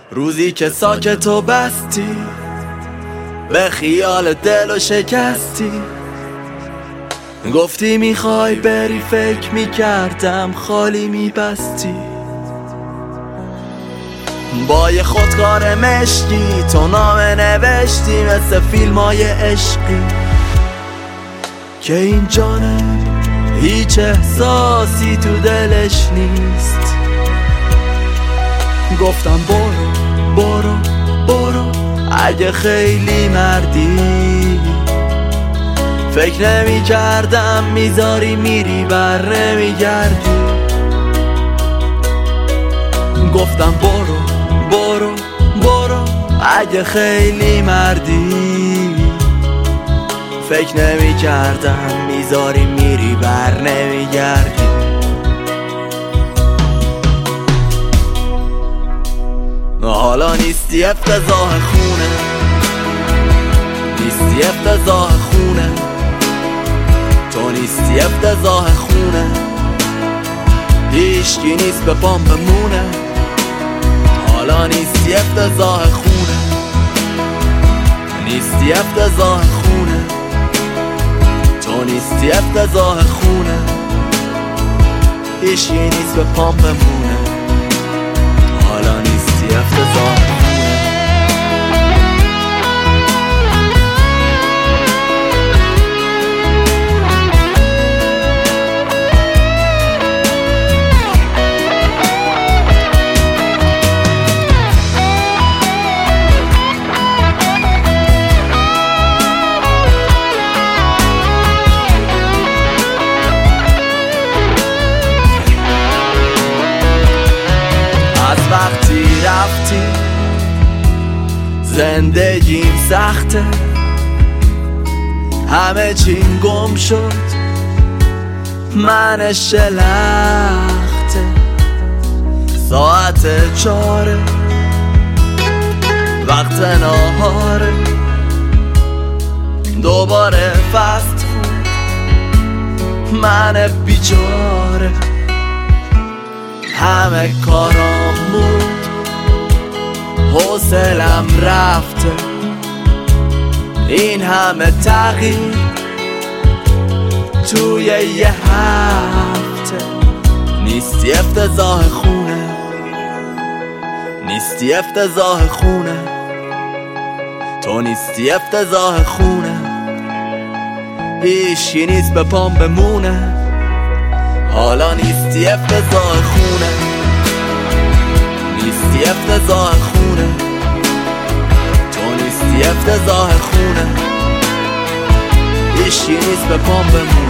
روزی که ساکت و بستی، به خیال دل و شکستی، گفتی میخوای بری، فکر میکردم خالی میبستی. با یه خودکار مشکی تو نامه نوشتی، مثل فیلمای عشقی که این جانم هیچ احساسی تو دلش نیست. گفتم برو اگه خیلی مردی، فکر نمی کردم میذاری میری بر نمیگردی. گفتم برو اگه خیلی مردی، فکر نمی کردم میذاری میری بر نمیگردی. حالا نیستی افتضاح خونه، نیستی افتضاح خونه، تو نیستی افتضاح خونه، هیچکی نیست به پام بمونه. حالا نیستی افتضاح خونه، نیستی افتضاح خونه، تو نیستی افتضاح خونه، هیچکی نیست به پام بمونه. حالا نیستی افتضاح خونه. وقتی رفتی زندگیم سخته، همه چیم گم شد، من شلخته. ساعت 4 وقت ناهاره، دوباره فست فود، من بیچاره. همه کارام بود، حوصلم رفته، این همه تغییر توی یه هفته. نیستی افتضاح خونه، نیستی افتضاح خونه، تو نیستی افتضاح خونه، هیچی نیست به پام بمونه. حالا نیستی افتضاح خونه، نیستی افتضاح خونه، تو نیستی افتضاح خونه، هیچی نیست به پام بمونه.